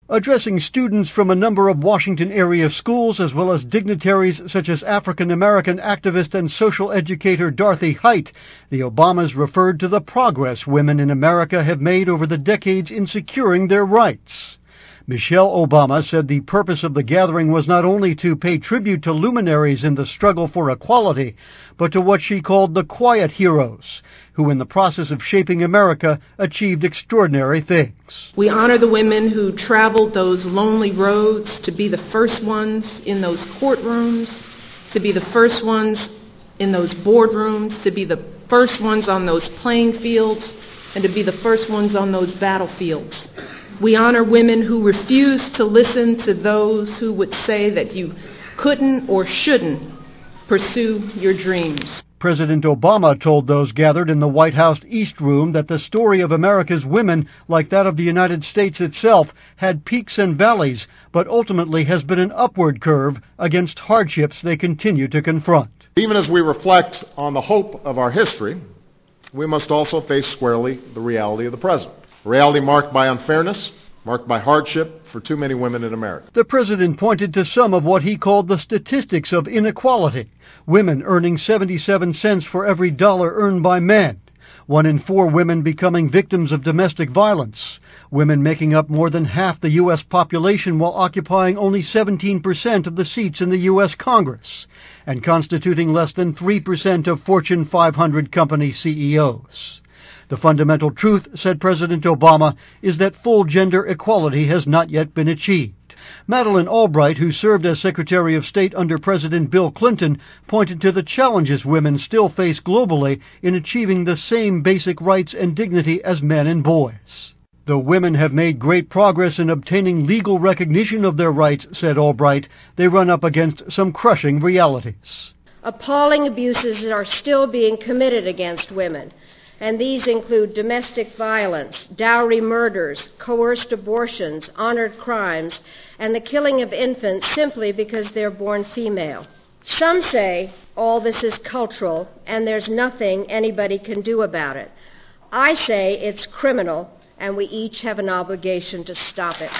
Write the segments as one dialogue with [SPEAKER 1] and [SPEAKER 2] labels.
[SPEAKER 1] Addressing students from a number of Washington area schools as well as dignitaries such as African American activist and social educator Dorothy Height, the Obamas referred to the progress women in America have made over the decades in securing their rights. Michelle Obama said the purpose of the gathering was not only to pay tribute to luminaries in the struggle for equality, but to what she called the quiet heroes, who in the process of shaping America achieved extraordinary things.
[SPEAKER 2] We honor the women who traveled those lonely roads to be the first ones in those courtrooms, to be the first ones in those boardrooms, to be the first ones on those playing fields, and to be the first ones on those battlefields. We honor women who refuse to listen to those who would say that you couldn't or shouldn't pursue your dreams.
[SPEAKER 1] President Obama told those gathered in the White House East Room that the story of America's women, like that of the United States itself, had peaks and valleys, but ultimately has been an upward curve against hardships they continue to confront.
[SPEAKER 3] Even as we reflect on the hope of our history, we must also face squarely the reality of the present. A reality marked by unfairness, marked by hardship for too many women in America.
[SPEAKER 1] The president pointed to some of what he called the statistics of inequality. Women earning 77 cents for every dollar earned by men. 1 in 4 women becoming victims of domestic violence. Women making up more than half the U.S. population while occupying only 17% of the seats in the U.S. Congress, and constituting less than 3% of Fortune 500 company CEOs. The fundamental truth, said President Obama, is that full gender equality has not yet been achieved. Madeleine Albright, who served as Secretary of State under President Bill Clinton, pointed to the challenges women still face globally in achieving the same basic rights and dignity as men and boys. Though women have made great progress in obtaining legal recognition of their rights, said Albright, they run up against some crushing realities.
[SPEAKER 4] Appalling abuses are still being committed against women, and these include domestic violence, dowry murders, coerced abortions, honored crimes, and the killing of infants simply because they're born female. Some say all this is cultural and there's nothing anybody can do about it. I say it's criminal, and we each have an obligation to stop it.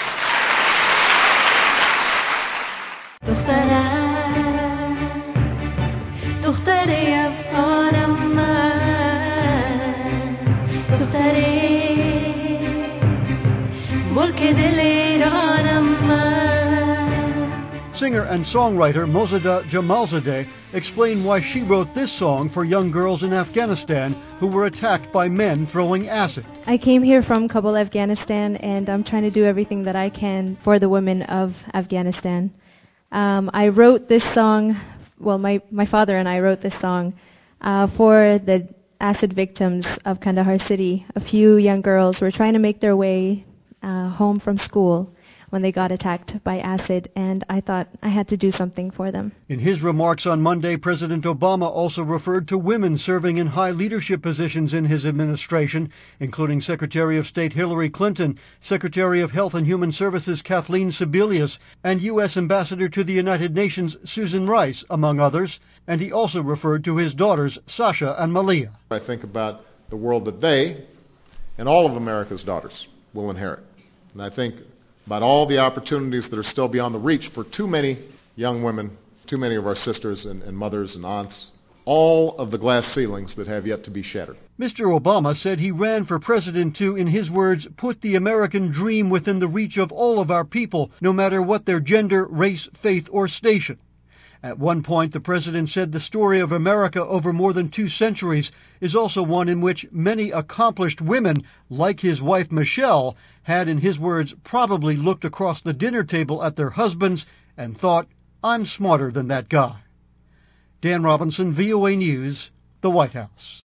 [SPEAKER 1] Singer and songwriter Mosaddegh Jamalzadeh explained why she wrote this song for young girls in Afghanistan who were attacked by men throwing acid.
[SPEAKER 5] I came here from Kabul, Afghanistan, and I'm trying to do everything that I can for the women of Afghanistan. I wrote this song, well, my father and I wrote this song for the acid victims of Kandahar city. A few young girls were trying to make their way home from school when they got attacked by acid, and I thought I had to do something for them.
[SPEAKER 1] In his remarks on Monday, President Obama also referred to women serving in high leadership positions in his administration, including Secretary of State Hillary Clinton, Secretary of Health and Human Services Kathleen Sebelius, and U.S. Ambassador to the United Nations Susan Rice, among others, and he also referred to his daughters Sasha and Malia.
[SPEAKER 3] I think about the world that they and all of America's daughters will inherit. And I think about all the opportunities that are still beyond the reach for too many young women, too many of our sisters and mothers and aunts, all of the glass ceilings that have yet to be shattered.
[SPEAKER 1] Mr. Obama said he ran for president to, in his words, put the American dream within the reach of all of our people, no matter what their gender, race, faith, or station. At one point, the president said the story of America over more than 2 centuries is also one in which many accomplished women, like his wife Michelle, had, in his words, probably looked across the dinner table at their husbands and thought, I'm smarter than that guy. Dan Robinson, VOA News, the White House.